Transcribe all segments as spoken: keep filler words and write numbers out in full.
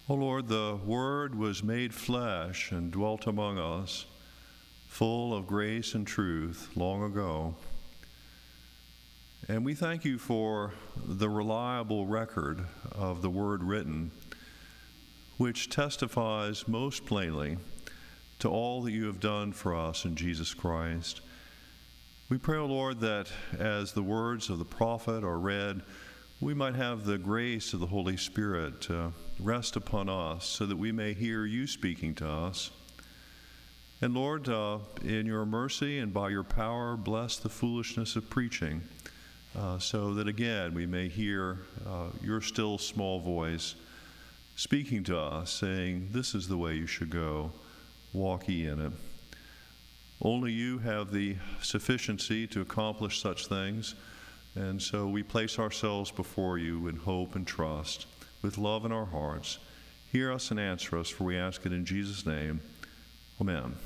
O Lord, the Word was made flesh and dwelt among us, full of grace and truth long ago. And we thank you for the reliable record of the Word written, which testifies most plainly to all that you have done for us in Jesus Christ. We pray, O Lord, that as the words of the prophet are read, we might have the grace of the Holy Spirit to rest upon us so that we may hear you speaking to us. And Lord, uh, in your mercy and by your power, bless the foolishness of preaching uh, so that again we may hear uh, your still small voice speaking to us, saying, this is the way you should go, walk ye in it. Only you have the sufficiency to accomplish such things. And so we place ourselves before you in hope and trust, with love in our hearts. Hear us and answer us, for we ask it in Jesus' name. Amen.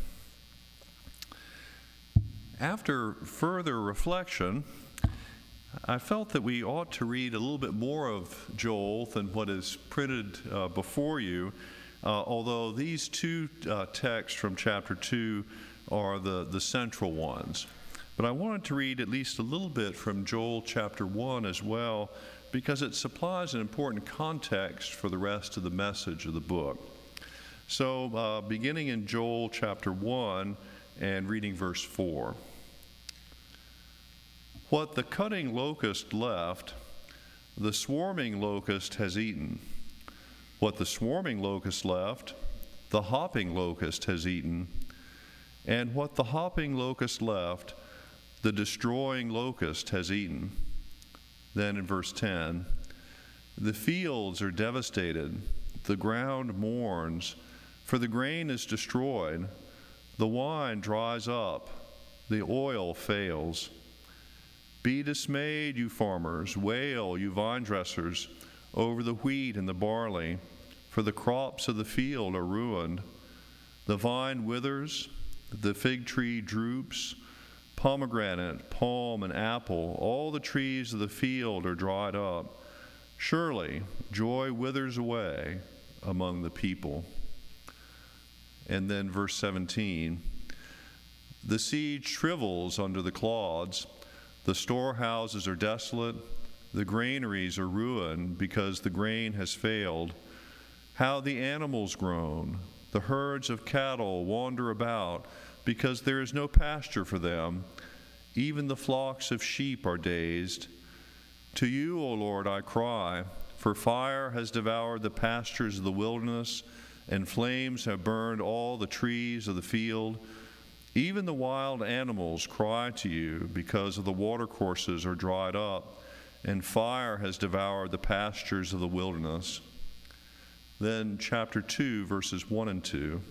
After further reflection, I felt that we ought to read a little bit more of Joel than what is printed uh, before you, uh, although these two uh, texts from chapter two are the, the central ones. But I wanted to read at least a little bit from Joel chapter one as well, because it supplies an important context for the rest of the message of the book. So uh, beginning in Joel chapter one and reading verse four. What the cutting locust left, the swarming locust has eaten. What the swarming locust left, the hopping locust has eaten. And what the hopping locust left, the destroying locust has eaten. Then in verse ten, the fields are devastated, the ground mourns, for the grain is destroyed, the wine dries up, the oil fails. Be dismayed, you farmers, wail, you vine dressers, over the wheat and the barley, for the crops of the field are ruined. The vine withers, the fig tree droops, pomegranate, palm, and apple, all the trees of the field are dried up. Surely joy withers away among the people. And then verse seventeen, the seed shrivels under the clods, the storehouses are desolate, the granaries are ruined because the grain has failed. How the animals groan, the herds of cattle wander about, because there is no pasture for them. Even the flocks of sheep are dazed. To you, O Lord, I cry, for fire has devoured the pastures of the wilderness, and flames have burned all the trees of the field. Even the wild animals cry to you, because of the watercourses are dried up, and fire has devoured the pastures of the wilderness. Then chapter two, verses one and two.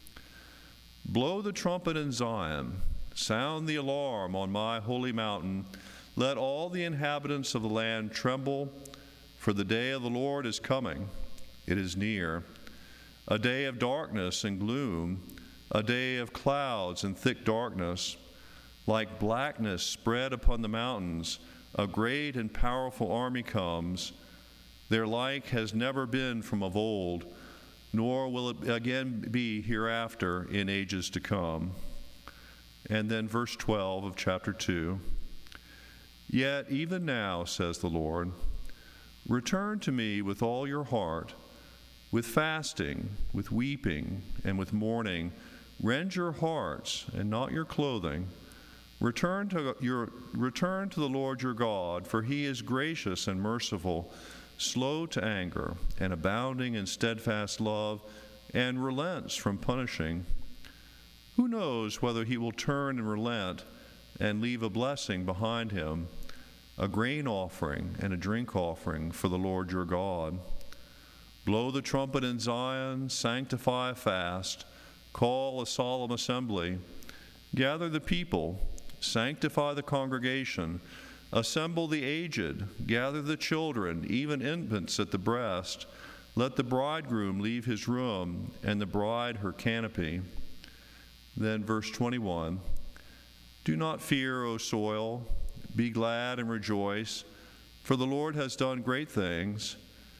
Blow the trumpet in Zion, sound the alarm on my holy mountain. Let all the inhabitants of the land tremble, for the day of the Lord is coming. It is near. A day of darkness and gloom, a day of clouds and thick darkness. Like blackness spread upon the mountains, a great and powerful army comes. Their like has never been from of old, nor will it again be hereafter in ages to come. And then verse twelve of chapter two. Yet even now, says the Lord, return to me with all your heart, with fasting, with weeping, and with mourning. Rend your hearts and not your clothing. Return to your return to the Lord your God, for he is gracious and merciful, slow to anger, and abounding in steadfast love, and relents from punishing. Who knows whether he will turn and relent and leave a blessing behind him, a grain offering and a drink offering for the Lord your God. Blow the trumpet in Zion, sanctify a fast, call a solemn assembly, gather the people, sanctify the congregation, assemble the aged, gather the children, even infants at the breast. Let the bridegroom leave his room, and the bride her canopy. Then verse twenty-one, do not fear, O soil, be glad and rejoice, for the Lord has done great things.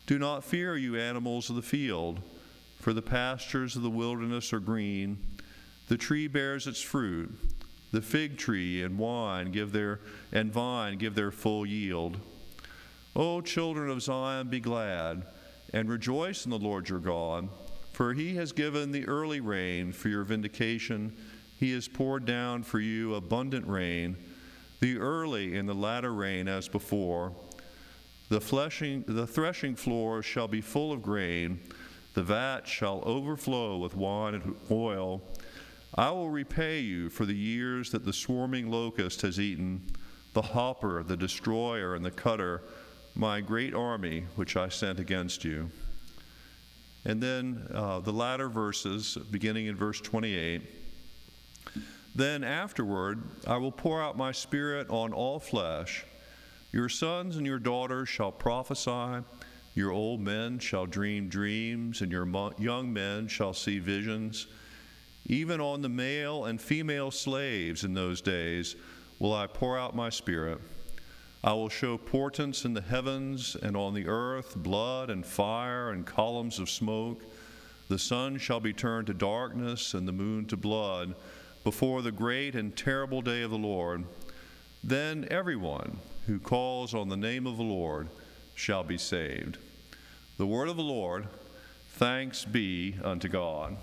Do not fear, you animals of the field, for the pastures of the wilderness are green. The tree bears its fruit. The fig tree and wine give their and vine give their full yield. O children of Zion, be glad and rejoice in the Lord your God, for he has given the early rain for your vindication. He has poured down for you abundant rain, the early and the latter rain as before. The, fleshing, the threshing floor shall be full of grain, the vat shall overflow with wine and oil. I will repay you for the years that the swarming locust has eaten, the hopper, the destroyer, and the cutter, my great army which I sent against you. And then uh, the latter verses, beginning in verse twenty-eight. Then afterward I will pour out my spirit on all flesh. Your sons and your daughters shall prophesy, your old men shall dream dreams, and your young men shall see visions. Even on the male and female slaves in those days will I pour out my spirit. I will show portents in the heavens and on the earth, blood and fire and columns of smoke. The sun shall be turned to darkness and the moon to blood before the great and terrible day of the Lord. Then everyone who calls on the name of the Lord shall be saved. The word of the Lord. Thanks be unto God.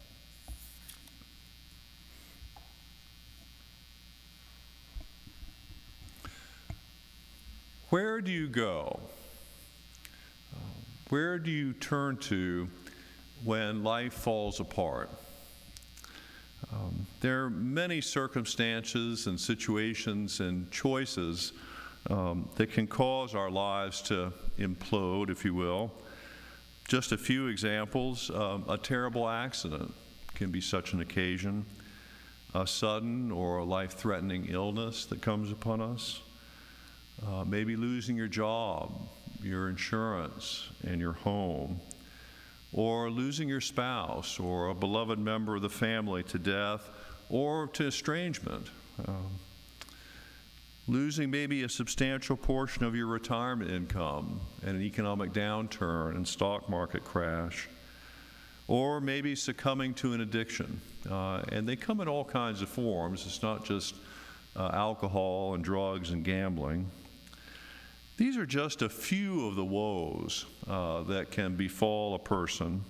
Where do you go? Where do you turn to when life falls apart? Um, there are many circumstances and situations and choices um, that can cause our lives to implode, if you will. Just a few examples. Um, a terrible accident can be such an occasion. A sudden or a life-threatening illness that comes upon us. Uh, maybe losing your job, your insurance, and your home. Or losing your spouse or a beloved member of the family to death or to estrangement. Um, losing maybe a substantial portion of your retirement income and an economic downturn and stock market crash. Or maybe succumbing to an addiction. Uh, and they come in all kinds of forms. It's not just uh, alcohol and drugs and gambling. These are just a few of the woes uh, that can befall a person.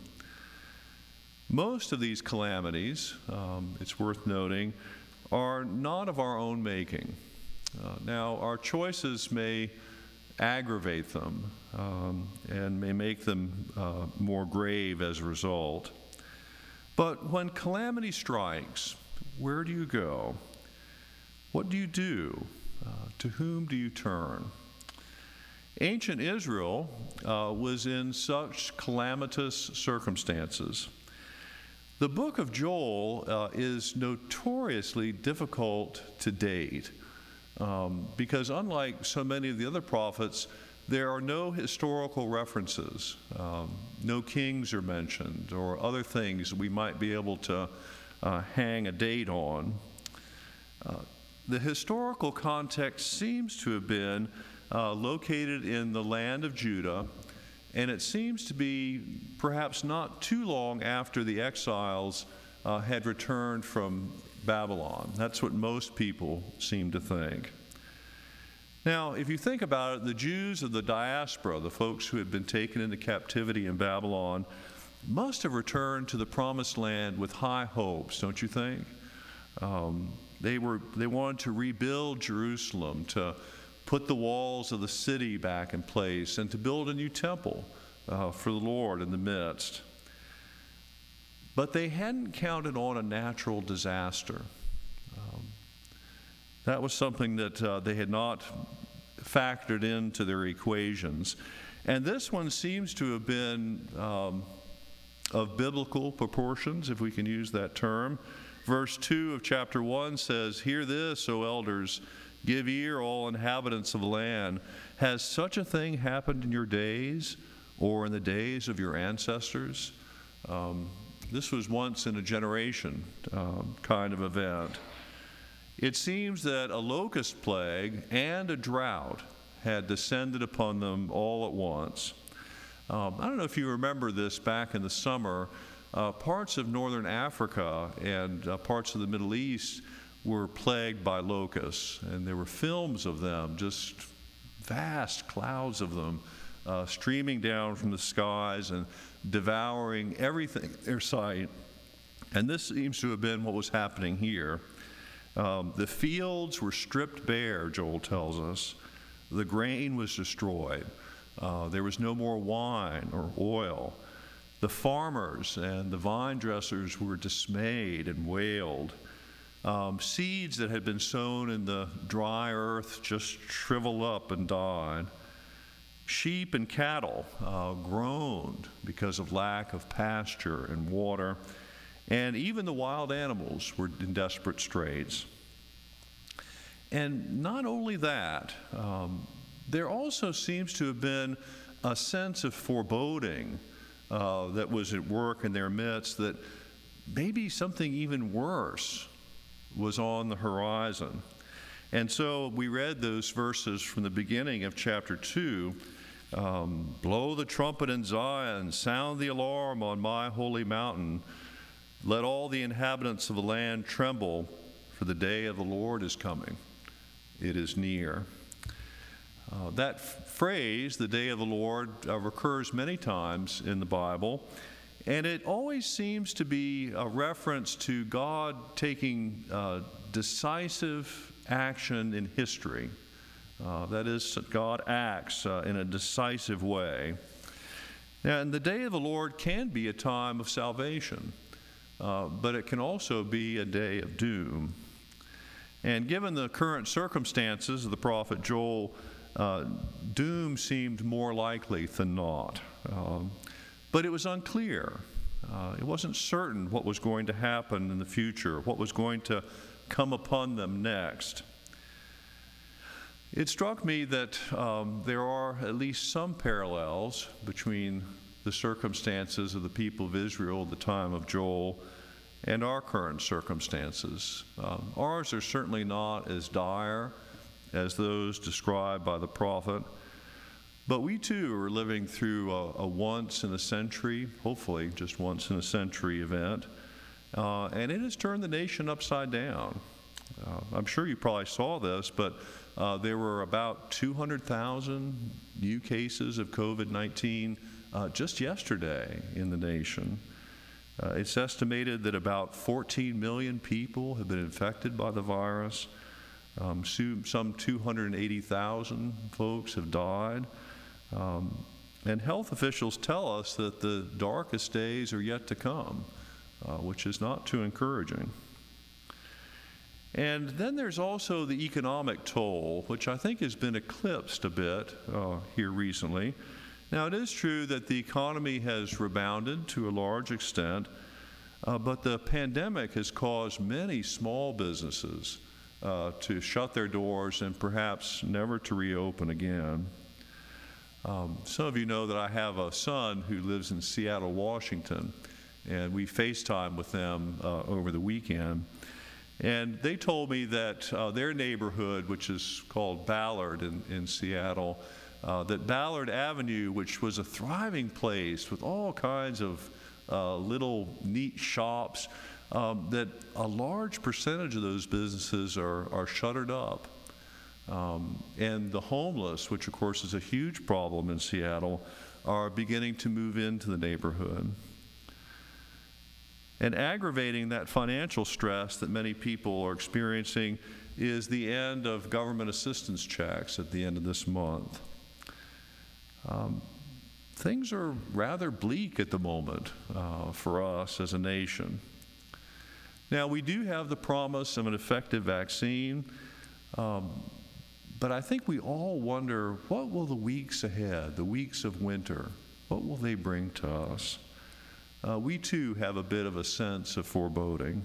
Most of these calamities, um, it's worth noting, are not of our own making. Uh, now, our choices may aggravate them um, and may make them uh, more grave as a result. But when calamity strikes, where do you go? What do you do? Uh, to whom do you turn? Ancient Israel uh, was in such calamitous circumstances. The book of Joel uh, is notoriously difficult to date um, because unlike so many of the other prophets, there are no historical references. Um, no kings are mentioned or other things we might be able to uh, hang a date on. Uh, the historical context seems to have been Uh, located in the land of Judah, and it seems to be perhaps not too long after the exiles uh, had returned from Babylon. That's what most people seem to think. Now, if you think about it, the Jews of the diaspora, the folks who had been taken into captivity in Babylon, must have returned to the promised land with high hopes, don't you think? Um, they were they wanted to rebuild Jerusalem, to put the walls of the city back in place, and to build a new temple uh, for the Lord in the midst. But they hadn't counted on a natural disaster. Um, that was something that uh, they had not factored into their equations. And this one seems to have been um, of biblical proportions, if we can use that term. Verse two of chapter one says, "Hear this, O elders, give ear, all inhabitants of the land. Has such a thing happened in your days or in the days of your ancestors?" Um, this was once in a generation um, kind of event. It seems that a locust plague and a drought had descended upon them all at once. Um, I don't know if you remember this back in the summer. Uh, parts of northern Africa and uh, parts of the Middle East were plagued by locusts, and there were films of them, just vast clouds of them, uh, streaming down from the skies and devouring everything in their sight. And this seems to have been what was happening here. Um, the fields were stripped bare, Joel tells us. The grain was destroyed. Uh, there was no more wine or oil. The farmers and the vine dressers were dismayed and wailed. Um, seeds that had been sown in the dry earth just shriveled up and died. Sheep and cattle uh, groaned because of lack of pasture and water. And even the wild animals were in desperate straits. And not only that, um, there also seems to have been a sense of foreboding uh, that was at work in their midst, that maybe something even worse was on the horizon. And so we read those verses from the beginning of chapter two. Um, Blow the trumpet in Zion, sound the alarm on my holy mountain. Let all the inhabitants of the land tremble, for the day of the Lord is coming. It is near. Uh, that f- phrase, the day of the Lord, uh, recurs many times in the Bible, and it always seems to be a reference to God taking uh, decisive action in history. Uh, that is, God acts uh, in a decisive way. And the day of the Lord can be a time of salvation, uh, but it can also be a day of doom. And given the current circumstances of the prophet Joel, uh, doom seemed more likely than not. Um, but it was unclear. Uh, it wasn't certain what was going to happen in the future, what was going to come upon them next. It struck me that um, there are at least some parallels between the circumstances of the people of Israel at the time of Joel and our current circumstances. Um, ours are certainly not as dire as those described by the prophet, but we too are living through a, a once-in-a-century, hopefully just once-in-a-century event, uh, and it has turned the nation upside down. Uh, I'm sure you probably saw this, but uh, there were about two hundred thousand new cases of covid nineteen uh, just yesterday in the nation. Uh, it's estimated that about fourteen million people have been infected by the virus. Um, some two hundred eighty thousand folks have died. Um, and health officials tell us that the darkest days are yet to come, uh, which is not too encouraging. And then there's also the economic toll, which I think has been eclipsed a bit uh, here recently. Now, it is true that the economy has rebounded to a large extent, uh, but the pandemic has caused many small businesses uh, to shut their doors and perhaps never to reopen again. Um, some of you know that I have a son who lives in Seattle, Washington, and we FaceTime with them uh, over the weekend. And they told me that uh, their neighborhood, which is called Ballard in, in Seattle, uh, that Ballard Avenue, which was a thriving place with all kinds of uh, little neat shops, um, that a large percentage of those businesses are, are shuttered up. Um, and the homeless, which of course is a huge problem in Seattle, are beginning to move into the neighborhood. And aggravating that financial stress that many people are experiencing is the end of government assistance checks at the end of this month. Um, things are rather bleak at the moment uh, for us as a nation. Now, we do have the promise of an effective vaccine, um, but I think we all wonder, what will the weeks ahead, the weeks of winter, what will they bring to us? Uh, we too have a bit of a sense of foreboding.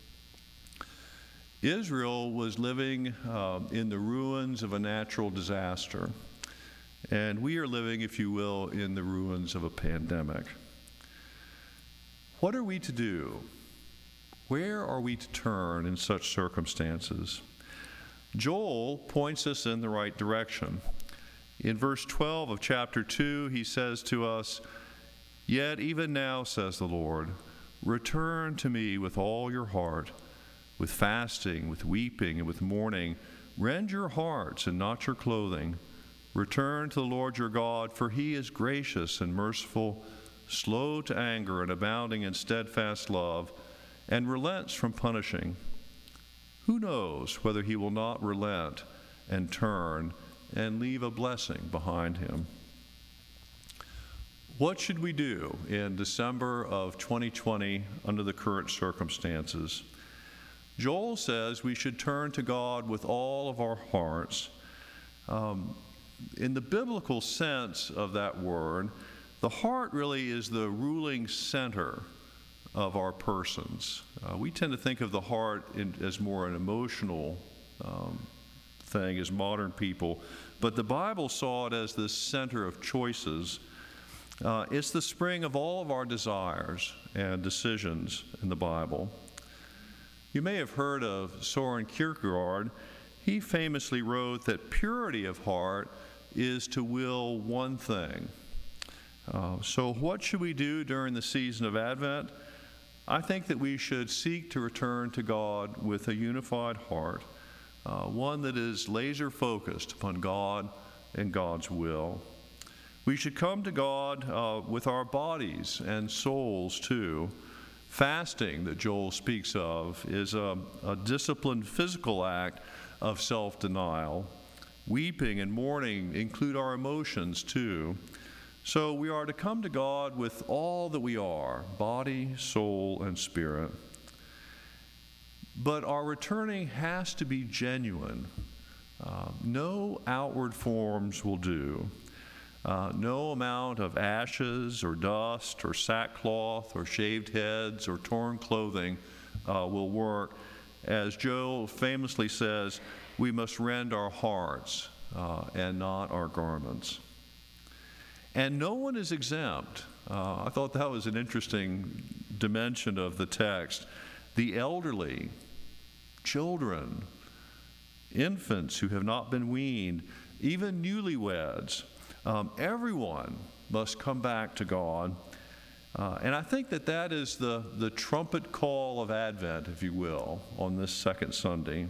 Israel was living uh, in the ruins of a natural disaster, and we are living, if you will, in the ruins of a pandemic. What are we to do? Where are we to turn in such circumstances? Joel points us in the right direction. In verse twelve of chapter two, he says to us, "Yet even now, says the Lord, return to me with all your heart, with fasting, with weeping, and with mourning. Rend your hearts and not your clothing. Return to the Lord your God, for he is gracious and merciful, slow to anger and abounding in steadfast love, and relents from punishing. Who knows whether he will not relent and turn and leave a blessing behind him?" What should we do in December of twenty twenty under the current circumstances? Joel says we should turn to God with all of our hearts. Um, in the biblical sense of that word, the heart really is the ruling center of our persons. Uh, we tend to think of the heart in, as more an emotional um, thing as modern people, but the Bible saw it as the center of choices. Uh, it's the spring of all of our desires and decisions in the Bible. You may have heard of Soren Kierkegaard. He famously wrote that purity of heart is to will one thing. Uh, so what should we do during the season of Advent? I think that we should seek to return to God with a unified heart, uh, one that is laser focused upon God and God's will. We should come to God uh, with our bodies and souls too. Fasting that Joel speaks of is a, a disciplined physical act of self-denial. Weeping and mourning include our emotions too. So we are to come to God with all that we are, body, soul, and spirit. But our returning has to be genuine. Uh, no outward forms will do. Uh, no amount of ashes or dust or sackcloth or shaved heads or torn clothing uh, will work. As Joel famously says, we must rend our hearts uh, and not our garments. And no one is exempt. Uh, I thought that was an interesting dimension of the text. The elderly, children, infants who have not been weaned, even newlyweds, um, everyone must come back to God. Uh, and I think that that is the, the trumpet call of Advent, if you will, on this second Sunday.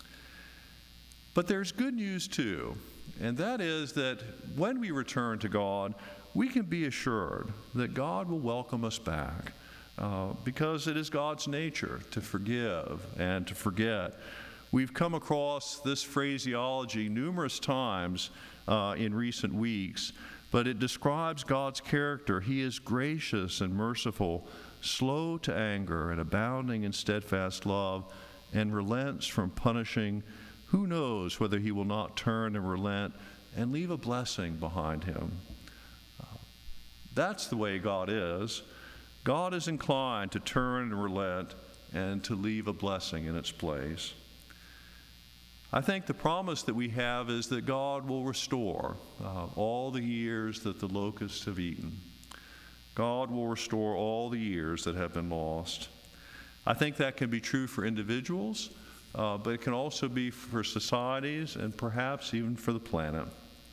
But there's good news too, and that is that when we return to God, we can be assured that God will welcome us back uh, because it is God's nature to forgive and to forget. We've come across this phraseology numerous times uh, in recent weeks, but it describes God's character. He is gracious and merciful, slow to anger and abounding in steadfast love, and relents from punishing. Who knows whether he will not turn and relent and leave a blessing behind him? Uh, that's the way God is. God is inclined to turn and relent and to leave a blessing in its place. I think the promise that we have is that God will restore uh, all the years that the locusts have eaten. God will restore all the years that have been lost. I think that can be true for individuals, uh, but it can also be for societies and perhaps even for the planet.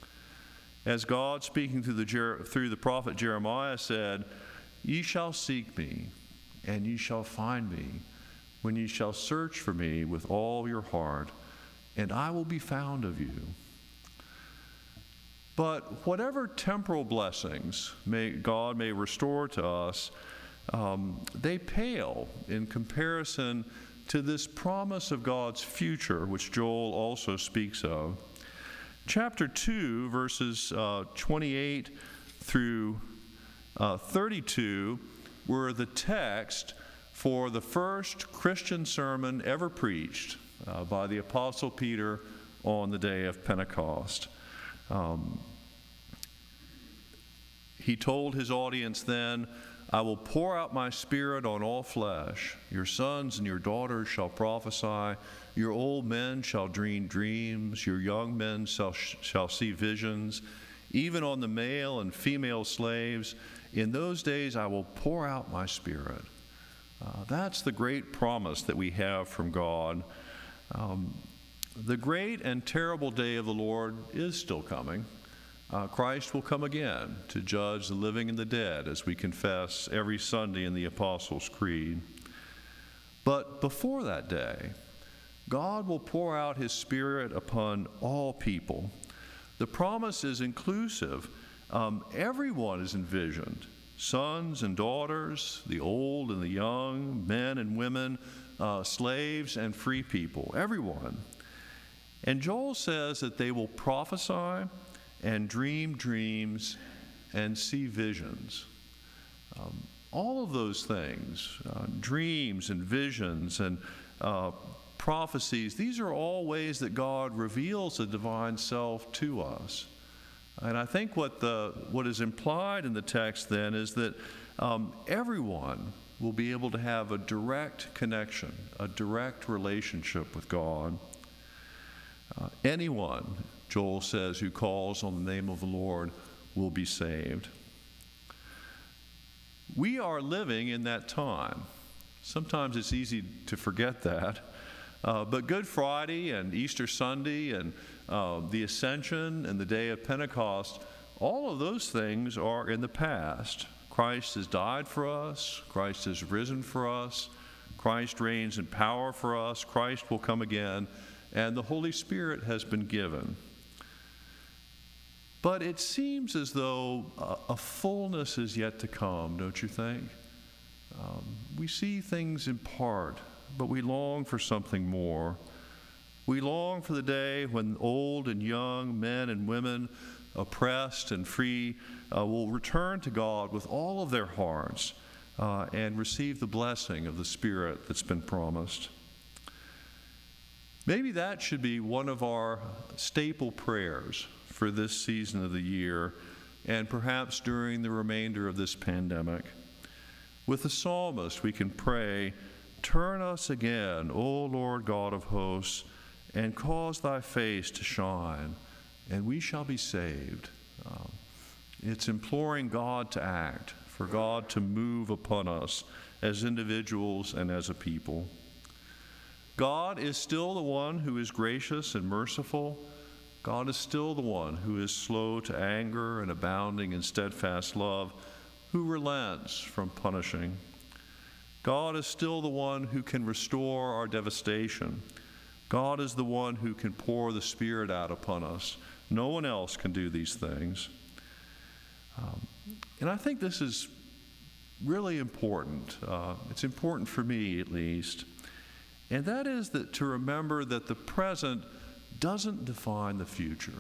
As God, speaking through the, Jer- through the prophet Jeremiah, said, "Ye shall seek me, and ye shall find me, when ye shall search for me with all your heart, and I will be found of you." But whatever temporal blessings may, God may restore to us, um, they pale in comparison to this promise of God's future, which Joel also speaks of. Chapter two, verses uh, twenty-eight through uh, thirty-two were the text for the first Christian sermon ever preached uh, by the Apostle Peter on the day of Pentecost. Um, he told his audience then, "I will pour out my Spirit on all flesh. Your sons and your daughters shall prophesy. Your old men shall dream dreams. Your young men shall, shall see visions. Even on the male and female slaves, in those days I will pour out my Spirit." Uh, that's the great promise that we have from God. Um, the great and terrible day of the Lord is still coming. Uh, Christ will come again to judge the living and the dead, as we confess every Sunday in the Apostles' Creed. But before that day, God will pour out his Spirit upon all people. The promise is inclusive. Um, everyone is envisioned, sons and daughters, the old and the young, men and women, uh, slaves and free people, everyone. And Joel says that they will prophesy and dream dreams and see visions. Um, all of those things, uh, dreams and visions and uh, prophecies, these are all ways that God reveals the divine self to us. And I think what the what is implied in the text then is that um, everyone will be able to have a direct connection, a direct relationship with God. Uh, anyone, Joel says, who calls on the name of the Lord will be saved. We are living in that time. Sometimes it's easy to forget that. Uh, but Good Friday and Easter Sunday and uh, the Ascension and the day of Pentecost, all of those things are in the past. Christ has died for us. Christ has risen for us. Christ reigns in power for us. Christ will come again. And the Holy Spirit has been given. But it seems as though a, a fullness is yet to come, don't you think? Um, we see things in part, but we long for something more. We long for the day when old and young, men and women, oppressed and free, uh, will return to God with all of their hearts uh, and receive the blessing of the Spirit that's been promised. Maybe that should be one of our staple prayers for this season of the year and perhaps during the remainder of this pandemic. With the psalmist, we can pray, "Turn us again, O Lord God of hosts, and cause thy face to shine, and we shall be saved." Um, it's imploring God to act, for God to move upon us as individuals and as a people. God is still the one who is gracious and merciful. God is still the one who is slow to anger and abounding in steadfast love, who relents from punishing. God is still the one who can restore our devastation. God is the one who can pour the Spirit out upon us. No one else can do these things. Um, and I think this is really important. Uh, it's important for me, at least. And that is that to remember that the present doesn't define the future.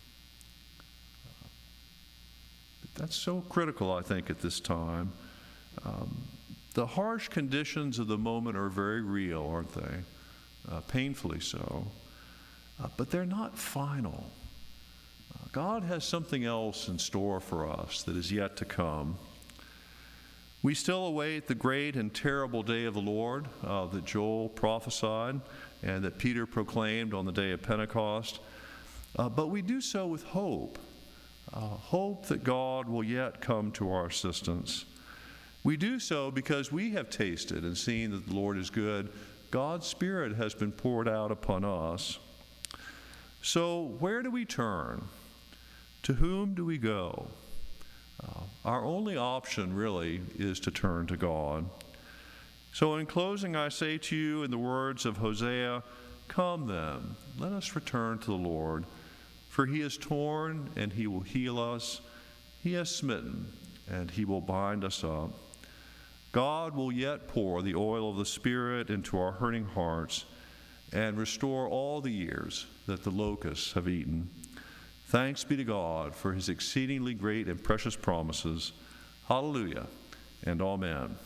Uh, that's so critical, I think, at this time. Um, the harsh conditions of the moment are very real, aren't they? Uh, painfully so. Uh, but they're not final. Uh, God has something else in store for us that is yet to come. We still await the great and terrible day of the Lord uh, that Joel prophesied and that Peter proclaimed on the day of Pentecost. Uh, but we do so with hope, uh, hope that God will yet come to our assistance. We do so because we have tasted and seen that the Lord is good. God's Spirit has been poured out upon us. So where do we turn? To whom do we go? Uh, our only option, really, is to turn to God. So in closing, I say to you in the words of Hosea, "Come then, let us return to the Lord, for he is torn and he will heal us. He has smitten and he will bind us up." God will yet pour the oil of the Spirit into our hurting hearts and restore all the years that the locusts have eaten. Thanks be to God for his exceedingly great and precious promises. Hallelujah and amen.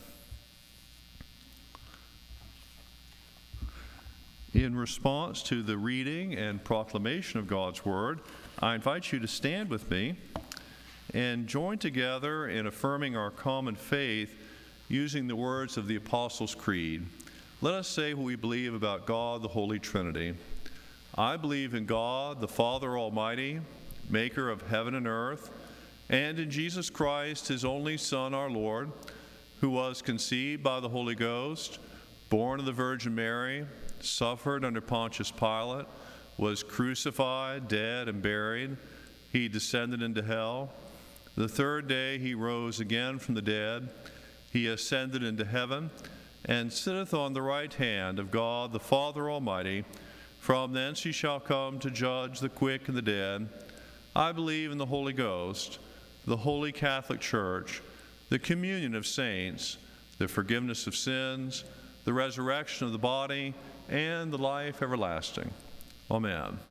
In response to the reading and proclamation of God's word, I invite you to stand with me and join together in affirming our common faith using the words of the Apostles' Creed. Let us say what we believe about God, the Holy Trinity. I believe in God, the Father Almighty, maker of heaven and earth, and in Jesus Christ, his only Son, our Lord, who was conceived by the Holy Ghost, born of the Virgin Mary, suffered under Pontius Pilate, was crucified, dead, and buried. he descended into hell. The third day he rose again from the dead. He ascended into heaven, and sitteth on the right hand of God the Father Almighty. From thence he shall come to judge the quick and the dead. I believe in the Holy Ghost, the holy Catholic Church, the communion of saints, the forgiveness of sins, the resurrection of the body, and the life everlasting. Amen.